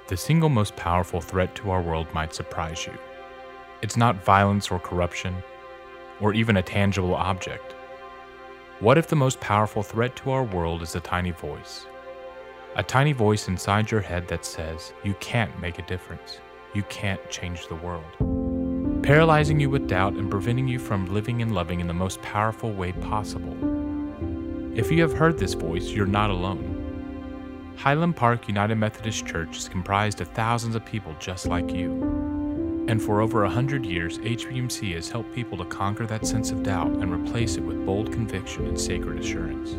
The single most powerful threat to our world might surprise you. It's not violence or corruption, or even a tangible object. What if the most powerful threat to our world is a tiny voice? A tiny voice inside your head that says, you can't make a difference. You can't change the world. Paralyzing you with doubt and preventing you from living and loving in the most powerful way possible. If you have heard this voice, you're not alone. Highland Park United Methodist Church is comprised of thousands of people just like you. And for over 100 years, HPMC has helped people to conquer that sense of doubt and replace it with bold conviction and sacred assurance.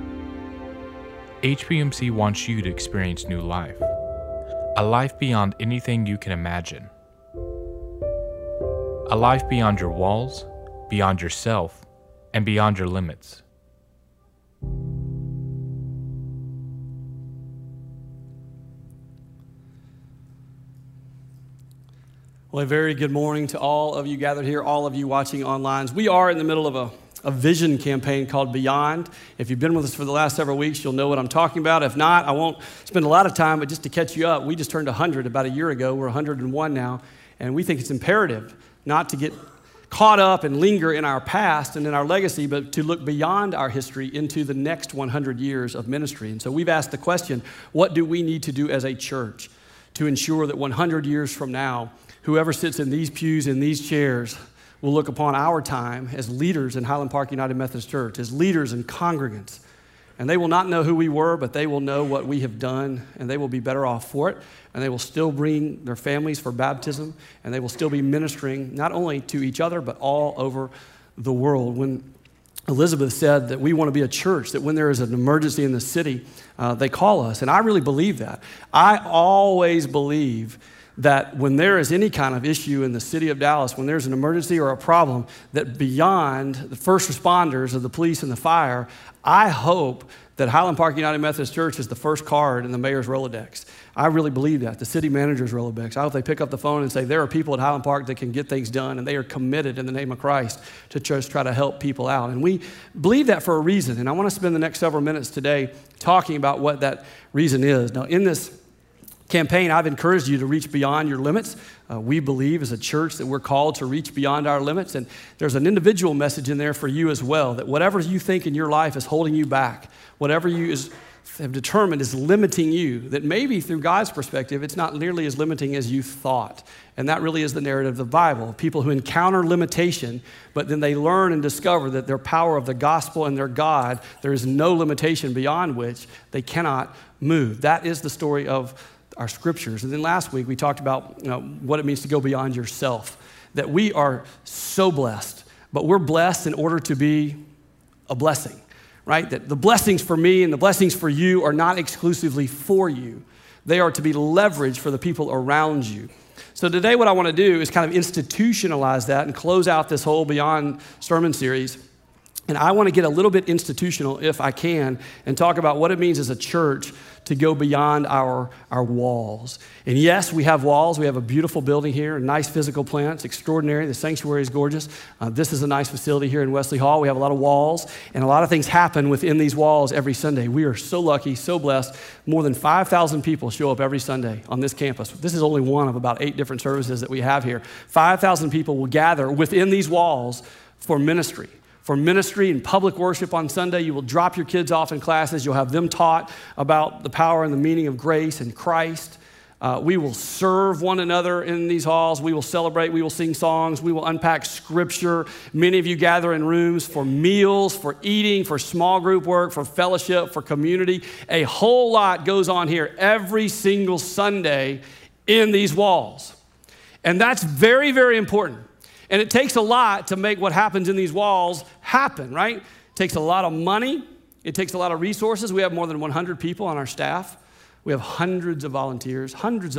HPMC wants you to experience new life, a life beyond anything you can imagine. A life beyond your walls, beyond yourself, and beyond your limits. Well, a very good morning to all of you gathered here, all of you watching online. We are in the middle of a vision campaign called Beyond. If you've been with us for the last several weeks, you'll know what I'm talking about. If not, I won't spend a lot of time, but just to catch you up, we just turned 100 about a year ago. We're 101 now, and we think it's imperative not to get caught up and linger in our past and in our legacy, but to look beyond our history into the next 100 years of ministry. And so we've asked the question, what do we need to do as a church to ensure that 100 years from now, whoever sits in these pews, in these chairs, will look upon our time as leaders in Highland Park United Methodist Church, as leaders and congregants. And they will not know who we were, but they will know what we have done, and they will be better off for it. And they will still bring their families for baptism, and they will still be ministering not only to each other, but all over the world. When Elizabeth said that we want to be a church, that when there is an emergency in the city, they call us. And I really believe that. I always believe that when there is any kind of issue in the city of Dallas, when there's an emergency or a problem, that beyond the first responders of the police and the fire, I hope that Highland Park United Methodist Church is the first card in the mayor's Rolodex. I really believe that, the city manager's Rolodex. I hope they pick up the phone and say, there are people at Highland Park that can get things done, and they are committed in the name of Christ to just try to help people out. And we believe that for a reason, and I want to spend the next several minutes today talking about what that reason is. Now, in this campaign, I've encouraged you to reach beyond your limits. We believe as a church that we're called to reach beyond our limits, and there's an individual message in there for you as well, that whatever you think in your life is holding you back, whatever you have determined is limiting you, that maybe through God's perspective, it's not nearly as limiting as you thought. And that really is the narrative of the Bible. People who encounter limitation, but then they learn and discover that their power of the gospel and their God, there is no limitation beyond which they cannot move. That is the story of our scriptures. And then last week we talked about what it means to go beyond yourself, that we are so blessed, but we're blessed in order to be a blessing, right? That the blessings for me and the blessings for you are not exclusively for you. They are to be leveraged for the people around you. So today what I want to do is kind of institutionalize that and close out this whole Beyond sermon series. And I want to get a little bit institutional, if I can, and talk about what it means as a church to go beyond our walls. And yes, we have walls. We have a beautiful building here, a nice physical plant. It's extraordinary. The sanctuary is gorgeous. This is a nice facility here in Wesley Hall. We have a lot of walls, and a lot of things happen within these walls every Sunday. We are so lucky, so blessed. More than 5,000 people show up every Sunday on this campus. This is only one of about 8 different services that we have here. 5,000 people will gather within these walls for ministry. For ministry and public worship on Sunday, you will drop your kids off in classes. You'll have them taught about the power and the meaning of grace and Christ. We will serve one another in these halls. We will celebrate. We will sing songs. We will unpack scripture. Many of you gather in rooms for meals, for eating, for small group work, for fellowship, for community. A whole lot goes on here every single Sunday in these walls. And that's very, very important. And it takes a lot to make what happens in these walls happen, right? It takes a lot of money. It takes a lot of resources. We have more than 100 people on our staff. We have hundreds of volunteers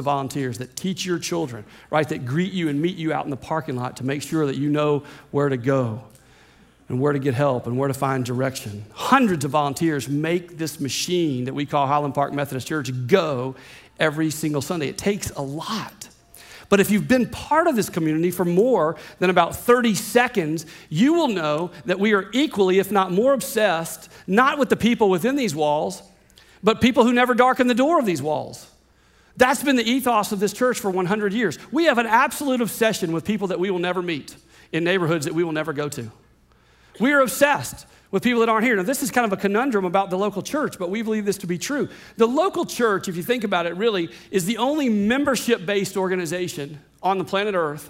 that teach your children, right? That greet you and meet you out in the parking lot to make sure that you know where to go and where to get help and where to find direction. Hundreds of volunteers make this machine that we call Highland Park Methodist Church go every single Sunday. It takes a lot. But if you've been part of this community for more than about 30 seconds, you will know that we are equally, if not more obsessed, not with the people within these walls, but people who never darken the door of these walls. That's been the ethos of this church for 100 years. We have an absolute obsession with people that we will never meet in neighborhoods that we will never go to. We are obsessed with people that aren't here. Now, this is kind of a conundrum about the local church, but we believe this to be true. The local church, if you think about it, really is the only membership-based organization on the planet Earth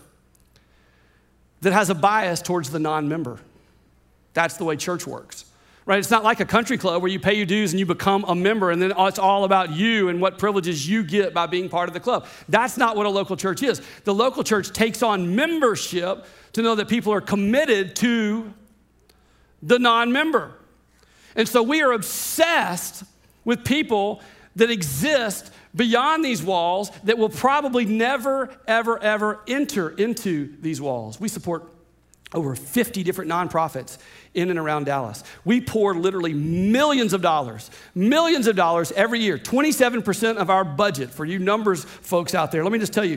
that has a bias towards the non-member. That's the way church works. Right? It's not like a country club where you pay your dues and you become a member and then it's all about you and what privileges you get by being part of the club. That's not what a local church is. The local church takes on membership to know that people are committed to the non-member. And so we are obsessed with people that exist beyond these walls that will probably never, ever, ever enter into these walls. We support over 50 different nonprofits in and around Dallas. We pour literally millions of dollars every year. 27% of our budget, for you numbers folks out there, let me just tell you,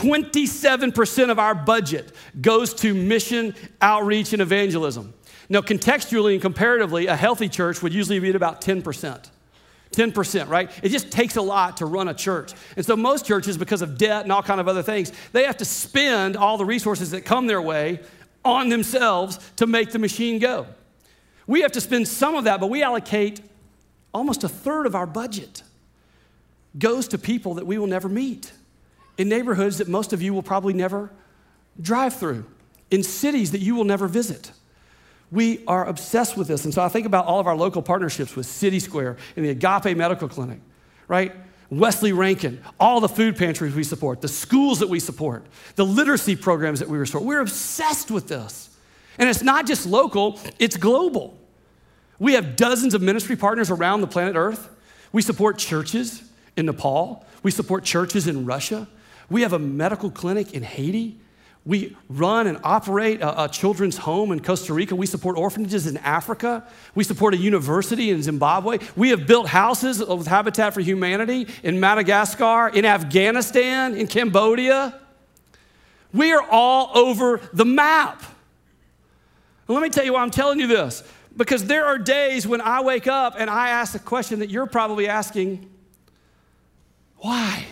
27% of our budget goes to mission, outreach, and evangelism. Now, contextually and comparatively, a healthy church would usually be at about 10%. 10%, right? It just takes a lot to run a church. And so most churches, because of debt and all kind of other things, they have to spend all the resources that come their way on themselves to make the machine go. We have to spend some of that, but we allocate almost a third of our budget goes to people that we will never meet, in neighborhoods that most of you will probably never drive through, in cities that you will never visit. We are obsessed with this. And so I think about all of our local partnerships with City Square and the Agape Medical Clinic, right? Wesley Rankin, all the food pantries we support, the schools that we support, the literacy programs that we restore. We're obsessed with this. And it's not just local, it's global. We have dozens of ministry partners around the planet Earth. We support churches in Nepal. We support churches in Russia. We have a medical clinic in Haiti. We run and operate a children's home in Costa Rica. We support orphanages in Africa. We support a university in Zimbabwe. We have built houses with Habitat for Humanity in Madagascar, in Afghanistan, in Cambodia. We are all over the map. And let me tell you why I'm telling you this. Because there are days when I wake up and I ask the question that you're probably asking, why?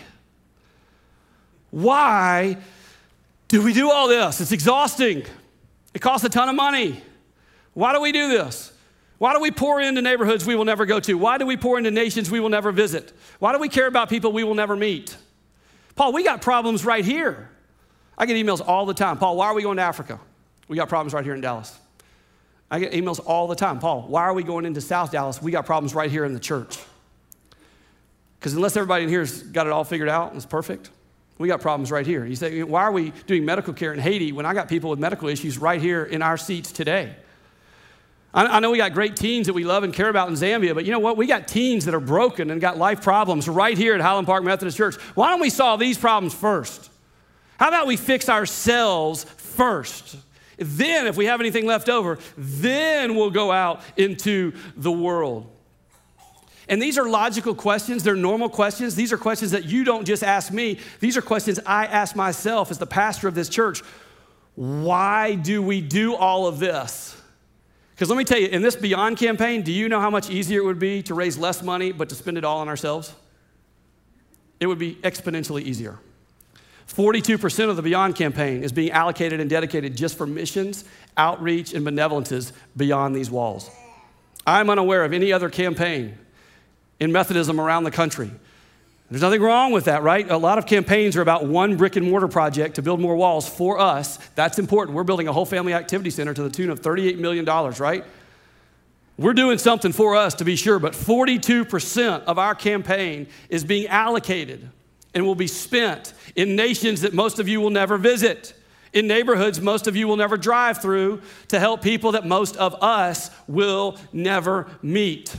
Why do we do all this? It's exhausting. It costs a ton of money. Why do we do this? Why do we pour into neighborhoods we will never go to? Why do we pour into nations we will never visit? Why do we care about people we will never meet? Paul, we got problems right here. I get emails all the time. Paul, why are we going to Africa? We got problems right here in Dallas. I get emails all the time. Paul, why are we going into South Dallas? We got problems right here in the church. Because unless everybody in here has got it all figured out and it's perfect, we got problems right here. You say, why are we doing medical care in Haiti when I got people with medical issues right here in our seats today? I know we got great teens that we love and care about in Zambia, but you know what? We got teens that are broken and got life problems right here at Highland Park Methodist Church. Why don't we solve these problems first? How about we fix ourselves first? Then, if we have anything left over, then we'll go out into the world. And these are logical questions. They're normal questions. These are questions that you don't just ask me. These are questions I ask myself as the pastor of this church. Why do we do all of this? Because let me tell you, in this Beyond campaign, do you know how much easier it would be to raise less money but to spend it all on ourselves? It would be exponentially easier. 42% of the Beyond campaign is being allocated and dedicated just for missions, outreach, and benevolences beyond these walls. I'm unaware of any other campaign in Methodism around the country. There's nothing wrong with that, right? A lot of campaigns are about one brick and mortar project to build more walls for us. That's important. We're building a whole family activity center to the tune of $38 million, right? We're doing something for us to be sure, but 42% of our campaign is being allocated and will be spent in nations that most of you will never visit, in neighborhoods most of you will never drive through, to help people that most of us will never meet.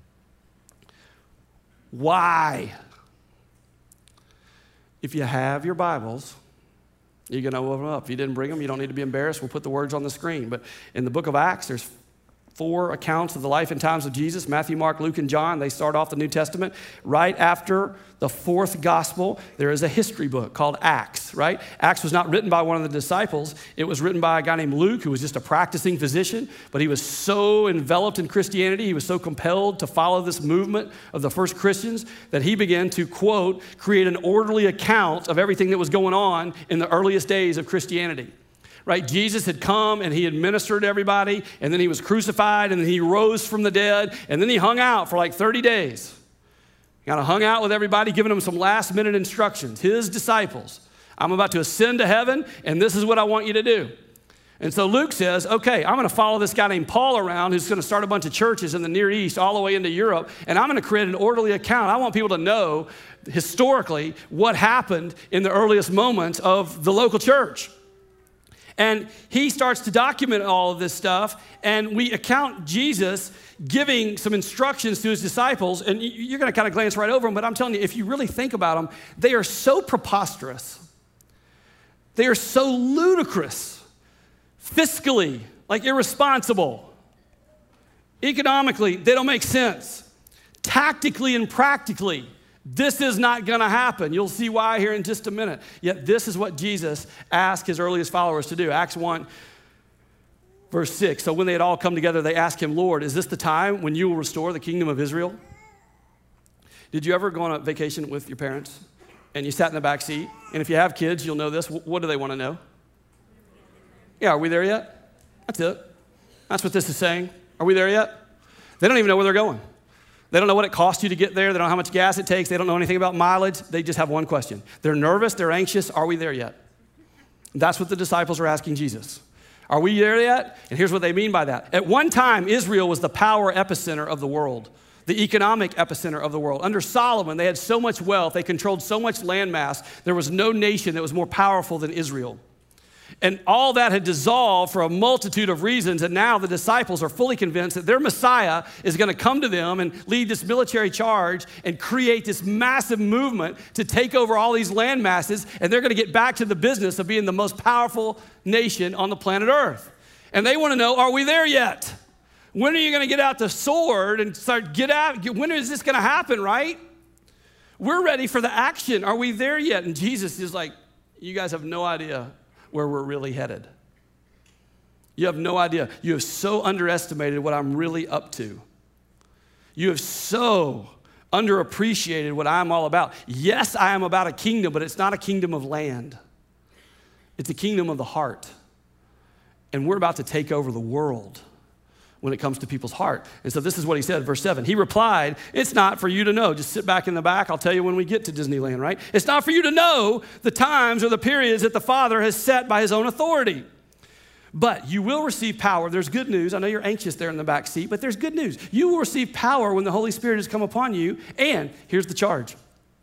Why? If you have your Bibles, you're going to open them up. If you didn't bring them, you don't need to be embarrassed. We'll put the words on the screen. But in the book of Acts, there's 4 accounts of the life and times of Jesus. Matthew, Mark, Luke, and John. They start off the New Testament right after the fourth gospel, there is a history book called Acts, right? Acts was not written by one of the disciples. It was written by a guy named Luke, who was just a practicing physician, but he was so enveloped in Christianity, he was so compelled to follow this movement of the first Christians that he began to, quote, create an orderly account of everything that was going on in the earliest days of Christianity. Right? Jesus had come and he had ministered to everybody, and then he was crucified, and then he rose from the dead, and then he hung out for like 30 days. Kind of hung out with everybody, giving them some last-minute instructions. His disciples, I'm about to ascend to heaven, and this is what I want you to do. And so Luke says, okay, I'm going to follow this guy named Paul around who's going to start a bunch of churches in the Near East all the way into Europe, and I'm going to create an orderly account. I want people to know historically what happened in the earliest moments of the local church. And he starts to document all of this stuff, and we account Jesus giving some instructions to his disciples, and you're going to kind of glance right over them, but I'm telling you, if you really think about them, they are so preposterous. They are so ludicrous, fiscally, like irresponsible. Economically, they don't make sense. Tactically and practically, this is not going to happen. You'll see why here in just a minute. Yet this is what Jesus asked his earliest followers to do. Acts 1, verse 6. So when they had all come together, they asked him, Lord, is this the time when you will restore the kingdom of Israel? Did you ever go on a vacation with your parents and you sat in the back seat? And if you have kids, you'll know this. What do they want to know? Yeah, are we there yet? That's it. That's what this is saying. Are we there yet? They don't even know where they're going. They don't know what it costs you to get there. They don't know how much gas it takes. They don't know anything about mileage. They just have one question. They're nervous. They're anxious. Are we there yet? That's what the disciples are asking Jesus. Are we there yet? And here's what they mean by that. At one time, Israel was the power epicenter of the world, the economic epicenter of the world. Under Solomon, they had so much wealth. They controlled so much landmass. There was no nation that was more powerful than Israel. And all that had dissolved for a multitude of reasons, and now the disciples are fully convinced that their Messiah is going to come to them and lead this military charge and create this massive movement to take over all these land masses, and they're going to get back to the business of being the most powerful nation on the planet Earth. And they want to know, are we there yet? When are you going to get out the sword and start when is this going to happen, right? We're ready for the action. Are we there yet? And Jesus is like, you guys have no idea where we're really headed. You have no idea. You have so underestimated what I'm really up to. You have so underappreciated what I'm all about. Yes, I am about a kingdom, but it's not a kingdom of land. It's a kingdom of the heart. And we're about to take over the world when it comes to people's heart. And so this is what he said, verse 7. He replied, it's not for you to know. Just sit back in the back. I'll tell you when we get to Disneyland, right? It's not for you to know the times or the periods that the Father has set by his own authority. But you will receive power. There's good news. I know you're anxious there in the back seat, but there's good news. You will receive power when the Holy Spirit has come upon you. And here's the charge.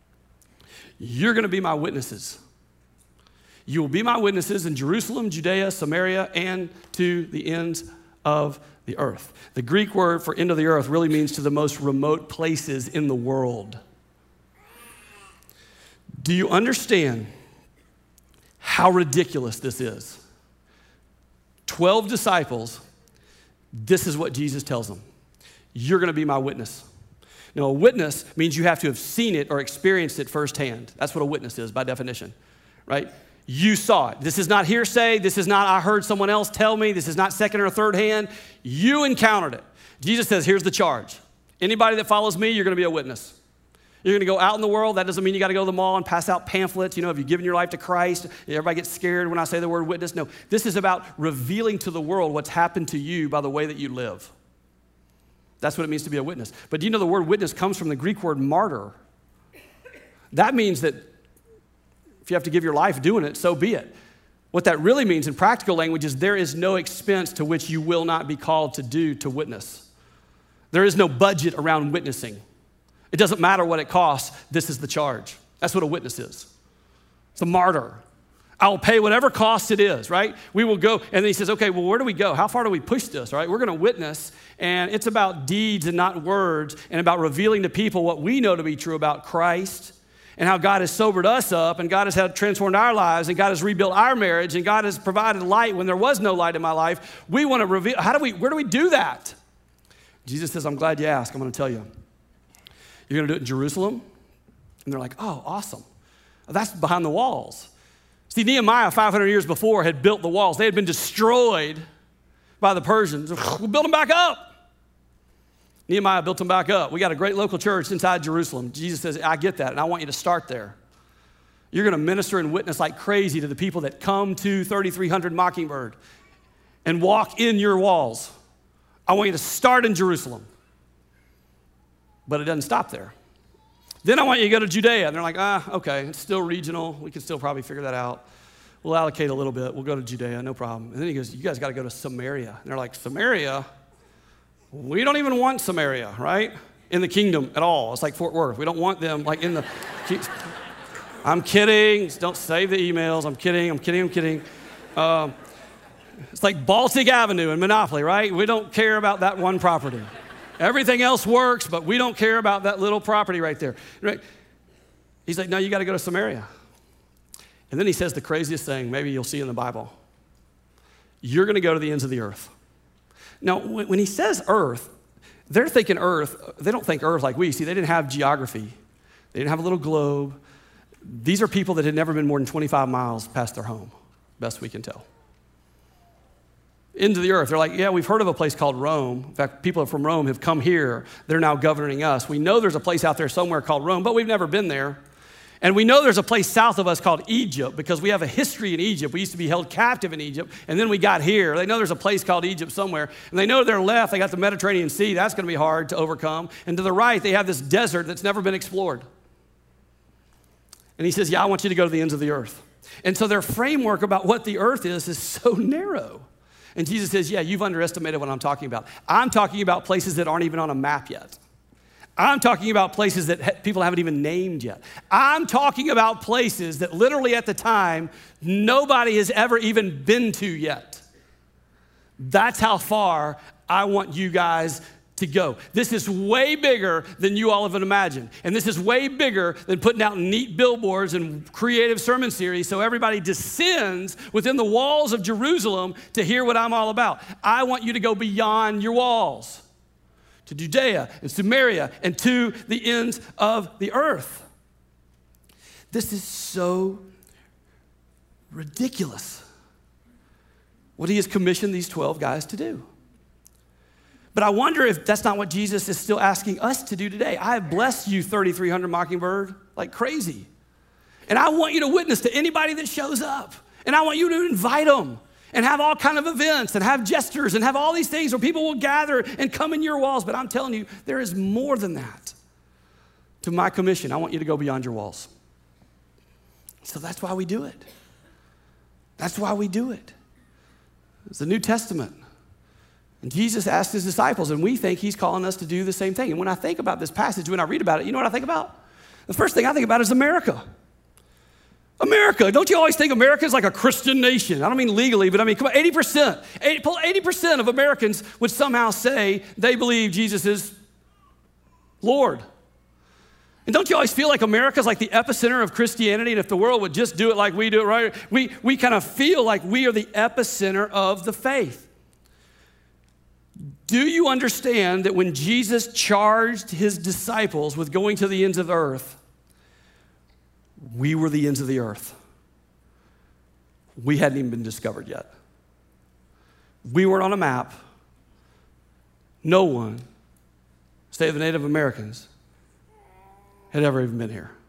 You're going to be my witnesses. You will be my witnesses in Jerusalem, Judea, Samaria, and to the ends of the earth. The Greek word for end of the earth really means to the most remote places in the world. Do you understand how ridiculous this is? 12 disciples, this is what Jesus tells them. You're going to be my witness. Now, a witness means you have to have seen it or experienced it firsthand. That's what a witness is by definition, right? You saw it. This is not hearsay. This is not I heard someone else tell me. This is not second or third hand. You encountered it. Jesus says, here's the charge. Anybody that follows me, you're going to be a witness. You're going to go out in the world. That doesn't mean you got to go to the mall and pass out pamphlets. You know, have you given your life to Christ? Everybody gets scared when I say the word witness. No, this is about revealing to the world what's happened to you by the way that you live. That's what it means to be a witness. But do you know the word witness comes from the Greek word martyr? That means that if you have to give your life doing it, so be it. What that really means in practical language is there is no expense to which you will not be called to do to witness. There is no budget around witnessing. It doesn't matter what it costs. This is the charge. That's what a witness is. It's a martyr. I will pay whatever cost it is, right? We will go, and then he says, okay, well, where do we go? How far do we push this, right? We're going to witness, and it's about deeds and not words, and about revealing to people what we know to be true about Christ, and how God has sobered us up, and God has transformed our lives, and God has rebuilt our marriage, and God has provided light when there was no light in my life. We want to reveal, where do we do that? Jesus says, I'm glad you asked. I'm going to tell you. You're going to do it in Jerusalem, And they're like, oh, awesome. That's behind the walls. See, Nehemiah, 500 years before, had built the walls. They had been destroyed by the Persians. We built them back up. Nehemiah built them back up. We got a great local church inside Jerusalem. Jesus says, I get that, and I want you to start there. You're going to minister and witness like crazy to the people that come to 3300 Mockingbird and walk in your walls. I want you to start in Jerusalem. But it doesn't stop there. Then I want you to go to Judea. And they're like, okay, it's still regional. We can still probably figure that out. We'll allocate a little bit. We'll go to Judea, no problem. And then he goes, you guys got to go to Samaria. And they're like, Samaria? We don't even want Samaria, right? In the kingdom at all. It's like Fort Worth. We don't want them like in the... I'm kidding. Don't save the emails. I'm kidding. It's like Baltic Avenue in Monopoly, right? We don't care about that one property. Everything else works, but we don't care about that little property right there. Right? He's like, no, you got to go to Samaria. And then he says the craziest thing maybe you'll see in the Bible. You're going to go to the ends of the earth. Now, when he says earth, they're thinking earth. They don't think earth like we. See, they didn't have geography. They didn't have a little globe. These are people that had never been more than 25 miles past their home, best we can tell. Into the earth. They're like, yeah, we've heard of a place called Rome. In fact, people from Rome have come here. They're now governing us. We know there's a place out there somewhere called Rome, but we've never been there. And we know there's a place south of us called Egypt because we have a history in Egypt. We used to be held captive in Egypt, and then we got here. They know there's a place called Egypt somewhere, and they know to their left, they got the Mediterranean Sea. That's going to be hard to overcome. And to the right, they have this desert that's never been explored. And he says, yeah, I want you to go to the ends of the earth. And so their framework about what the earth is so narrow. And Jesus says, yeah, you've underestimated what I'm talking about. I'm talking about places that aren't even on a map yet. I'm talking about places that people haven't even named yet. I'm talking about places that literally at the time, nobody has ever even been to yet. That's how far I want you guys to go. This is way bigger than you all have imagined. And this is way bigger than putting out neat billboards and creative sermon series so everybody descends within the walls of Jerusalem to hear what I'm all about. I want you to go beyond your walls. To Judea and Samaria and to the ends of the earth. This is so ridiculous what he has commissioned these 12 guys to do. But I wonder if that's not what Jesus is still asking us to do today. I have blessed you, 3300 Mockingbird, like crazy. And I want you to witness to anybody that shows up. And I want you to invite them. And have all kind of events and have gestures and have all these things where people will gather and come in your walls. But I'm telling you, there is more than that to my commission. I want you to go beyond your walls. So that's why we do it. That's why we do it. It's the New Testament. And Jesus asked his disciples, and we think he's calling us to do the same thing. And when I think about this passage, when I read about it, you know what I think about? The first thing I think about is America. America, don't you always think America is like a Christian nation? I don't mean legally, but I mean, come on, 80% of Americans would somehow say they believe Jesus is Lord. And don't you always feel like America is like the epicenter of Christianity, and if the world would just do it like we do it, right? We kind of feel like we are the epicenter of the faith. Do you understand that when Jesus charged his disciples with going to the ends of the earth, we were the ends of the earth. We hadn't even been discovered yet. We weren't on a map. No one, save the Native Americans, had ever even been here.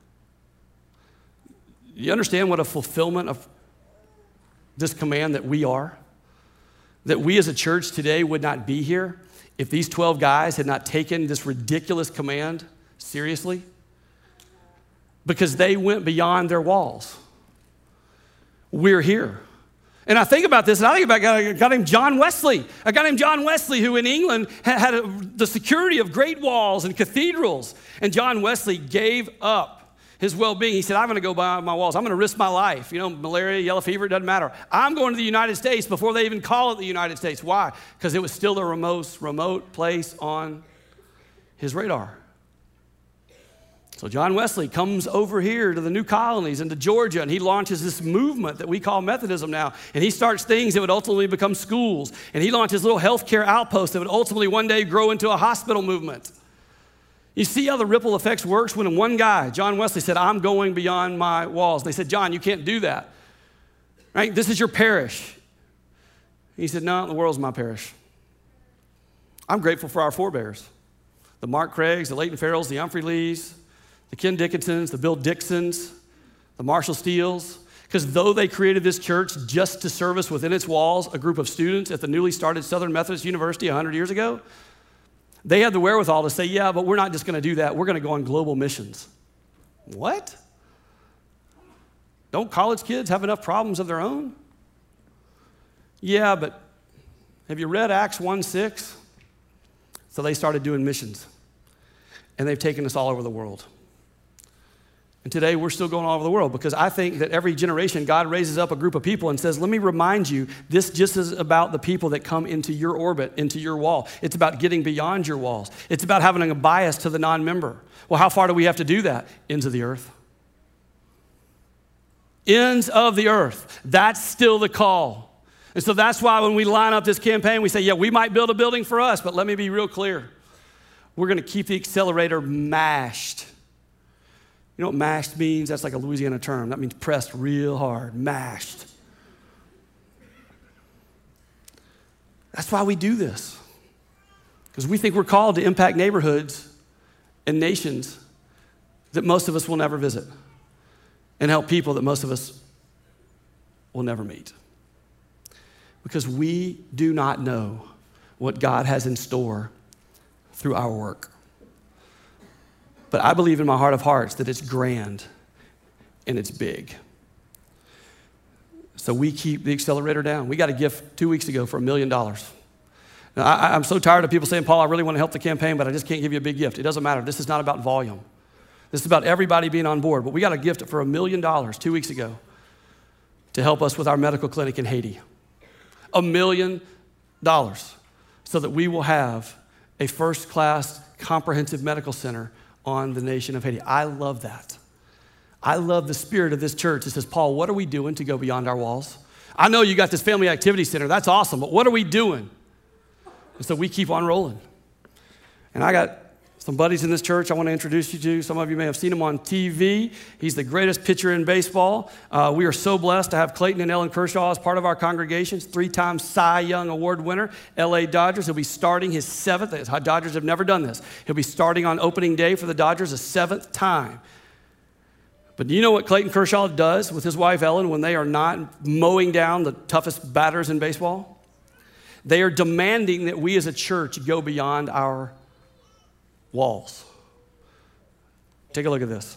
You understand what a fulfillment of this command that we are? That we as a church today would not be here if these 12 guys had not taken this ridiculous command seriously? Because they went beyond their walls. We're here. And I think about this, and I think about a guy named John Wesley. A guy named John Wesley who in England had the security of great walls and cathedrals. And John Wesley gave up his well-being. He said, I'm going to go beyond my walls. I'm going to risk my life. You know, malaria, yellow fever, it doesn't matter. I'm going to the United States before they even call it the United States. Why? Because it was still the most remote place on his radar. So John Wesley comes over here to the new colonies into Georgia, and he launches this movement that we call Methodism now. And he starts things that would ultimately become schools. And he launches little healthcare outposts that would ultimately one day grow into a hospital movement. You see how the ripple effects works when one guy, John Wesley, said, I'm going beyond my walls. They said, John, you can't do that. Right? This is your parish. He said, no, the world's my parish. I'm grateful for our forebears. The Mark Craigs, the Leighton Farrells, the Humphrey Lees, the Ken Dickinsons, the Bill Dixons, the Marshall Steeles. Because though they created this church just to service within its walls a group of students at the newly started Southern Methodist University 100 years ago, they had the wherewithal to say, yeah, but we're not just going to do that. We're going to go on global missions. What? Don't college kids have enough problems of their own? Yeah, but have you read Acts 1:6? So they started doing missions, and they've taken us all over the world. And today we're still going all over the world because I think that every generation God raises up a group of people and says, let me remind you, this just is about the people that come into your orbit, into your wall. It's about getting beyond your walls. It's about having a bias to the non-member. Well, how far do we have to do that? Ends of the earth. Ends of the earth. That's still the call. And so that's why when we line up this campaign, we say, yeah, we might build a building for us, but let me be real clear. We're going to keep the accelerator mashed. You know what mashed means? That's like a Louisiana term. That means pressed real hard, mashed. That's why we do this. Because we think we're called to impact neighborhoods and nations that most of us will never visit and help people that most of us will never meet. Because we do not know what God has in store through our work. But I believe in my heart of hearts that it's grand and it's big. So we keep the accelerator down. We got a gift 2 weeks ago for $1 million. Now, I'm so tired of people saying, Paul, I really want to help the campaign, but I just can't give you a big gift. It doesn't matter. This is not about volume. This is about everybody being on board. But we got a gift for $1 million 2 weeks ago to help us with our medical clinic in Haiti. $1 million so that we will have a first-class comprehensive medical center on the nation of Haiti. I love that. I love the spirit of this church. It says, Paul, what are we doing to go beyond our walls? I know you got this family activity center. That's awesome, but what are we doing? And so we keep on rolling. And I got some buddies in this church I want to introduce you to. Some of you may have seen him on TV. He's the greatest pitcher in baseball. We are so blessed to have Clayton and Ellen Kershaw as part of our congregations. 3-time Cy Young Award winner, LA Dodgers. He'll be starting his 7th. The Dodgers have never done this. He'll be starting on opening day for the Dodgers a 7th time. But do you know what Clayton Kershaw does with his wife Ellen when they are not mowing down the toughest batters in baseball? They are demanding that we as a church go beyond our walls. Take a look at this.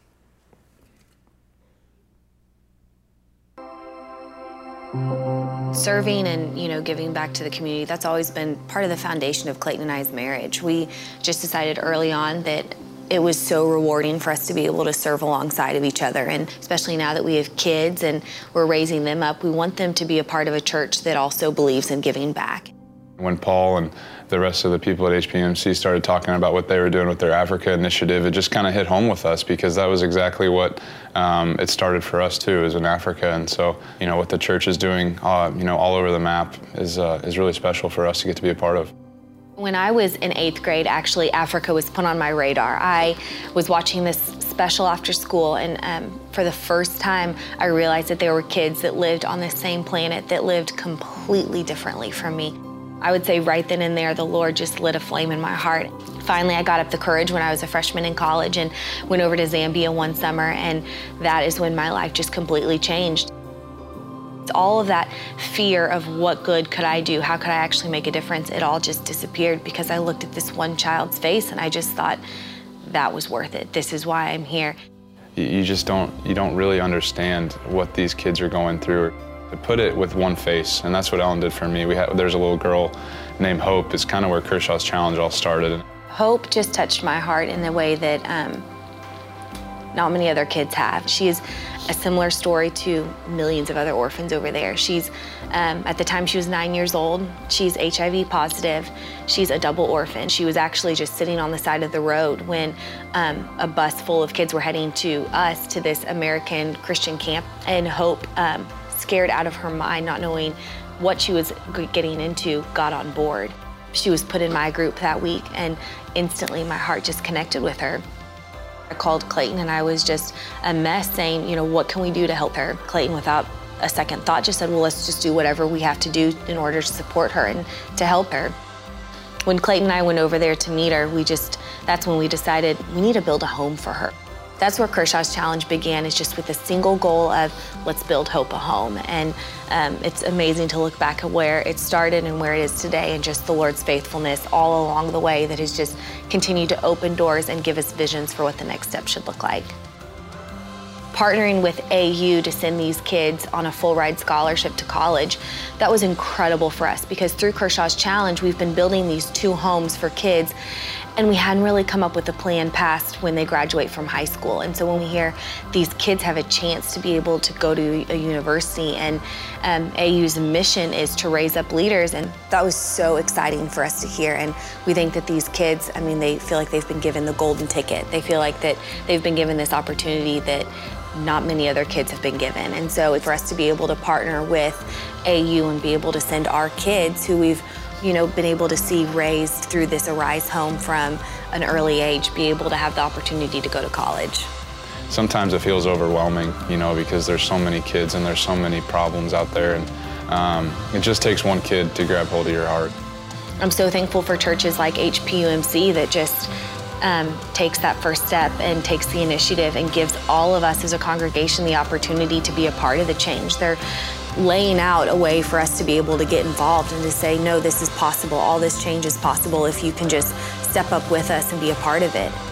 Serving and, giving back to the community, that's always been part of the foundation of Clayton and I's marriage. We just decided early on that it was so rewarding for us to be able to serve alongside of each other. And especially now that we have kids and we're raising them up, we want them to be a part of a church that also believes in giving back. When Paul and the rest of the people at HPMC started talking about what they were doing with their Africa initiative, it just kind of hit home with us because that was exactly what it started for us too, is in Africa. And so, what the church is doing, all over the map is really special for us to get to be a part of. When I was in 8th grade, actually, Africa was put on my radar. I was watching this special after school, and for the first time, I realized that there were kids that lived on the same planet that lived completely differently from me. I would say right then and there, the Lord just lit a flame in my heart. Finally, I got up the courage when I was a freshman in college and went over to Zambia one summer, and that is when my life just completely changed. All of that fear of what good could I do, how could I actually make a difference, it all just disappeared because I looked at this one child's face and I just thought, that was worth it. This is why I'm here. You don't really understand what these kids are going through. To put it with one face, and that's what Ellen did for me. There's a little girl named Hope. It's kind of where Kershaw's Challenge all started. Hope just touched my heart in the way that not many other kids have. She is a similar story to millions of other orphans over there. She's, at the time she was 9 years old, she's HIV positive. She's a double orphan. She was actually just sitting on the side of the road when a bus full of kids were heading to this American Christian camp. And Hope, scared out of her mind, not knowing what she was getting into, got on board. She was put in my group that week, and instantly my heart just connected with her. I called Clayton, and I was just a mess saying, what can we do to help her? Clayton, without a second thought, just said, well, let's just do whatever we have to do in order to support her and to help her. When Clayton and I went over there to meet her, that's when we decided we need to build a home for her. That's where Kershaw's Challenge began, is just with a single goal of let's build Hope a home. And it's amazing to look back at where it started and where it is today, and just the Lord's faithfulness all along the way that has just continued to open doors and give us visions for what the next step should look like. Partnering with AU to send these kids on a full ride scholarship to college, that was incredible for us, because through Kershaw's Challenge, we've been building these 2 homes for kids, and we hadn't really come up with a plan past when they graduate from high school. And so when we hear these kids have a chance to be able to go to a university, and AU's mission is to raise up leaders, and that was so exciting for us to hear. And we think that these kids, they feel like they've been given the golden ticket. They feel like that they've been given this opportunity that not many other kids have been given. And so for us to be able to partner with AU and be able to send our kids, who we've been able to see raised through this Arise home from an early age, be able to have the opportunity to go to college. Sometimes it feels overwhelming, because there's so many kids and there's so many problems out there, and it just takes one kid to grab hold of your heart. I'm so thankful for churches like HPUMC that just takes that first step and takes the initiative and gives all of us as a congregation the opportunity to be a part of the change. They're laying out a way for us to be able to get involved and to say, no, this is possible. All this change is possible if you can just step up with us and be a part of it.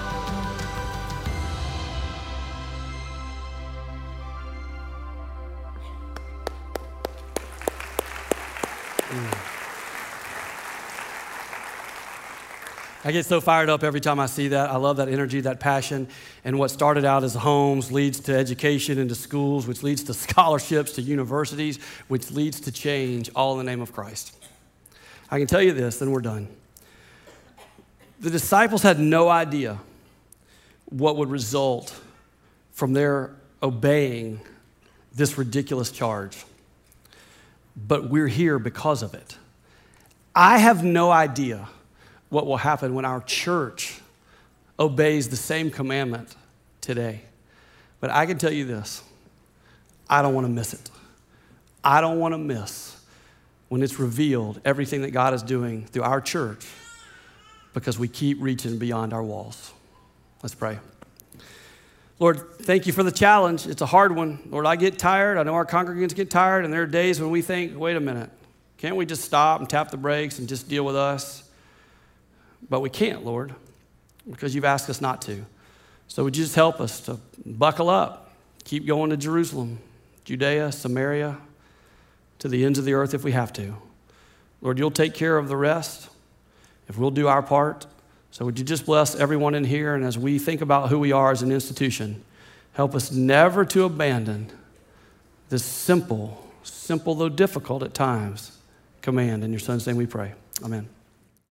I get so fired up every time I see that. I love that energy, that passion. And what started out as homes leads to education into schools, which leads to scholarships to universities, which leads to change, all in the name of Christ. I can tell you this, then we're done. The disciples had no idea what would result from their obeying this ridiculous charge. But we're here because of it. I have no idea what will happen when our church obeys the same commandment today. But I can tell you this, I don't want to miss it. I don't want to miss when it's revealed everything that God is doing through our church, because we keep reaching beyond our walls. Let's pray. Lord, thank you for the challenge. It's a hard one. Lord, I get tired. I know our congregants get tired, and there are days when we think, wait a minute, can't we just stop and tap the brakes and just deal with us? But we can't, Lord, because you've asked us not to. So would you just help us to buckle up, keep going to Jerusalem, Judea, Samaria, to the ends of the earth if we have to. Lord, you'll take care of the rest if we'll do our part. So would you just bless everyone in here, and as we think about who we are as an institution, help us never to abandon this simple though difficult at times, command. In your Son's name we pray. Amen.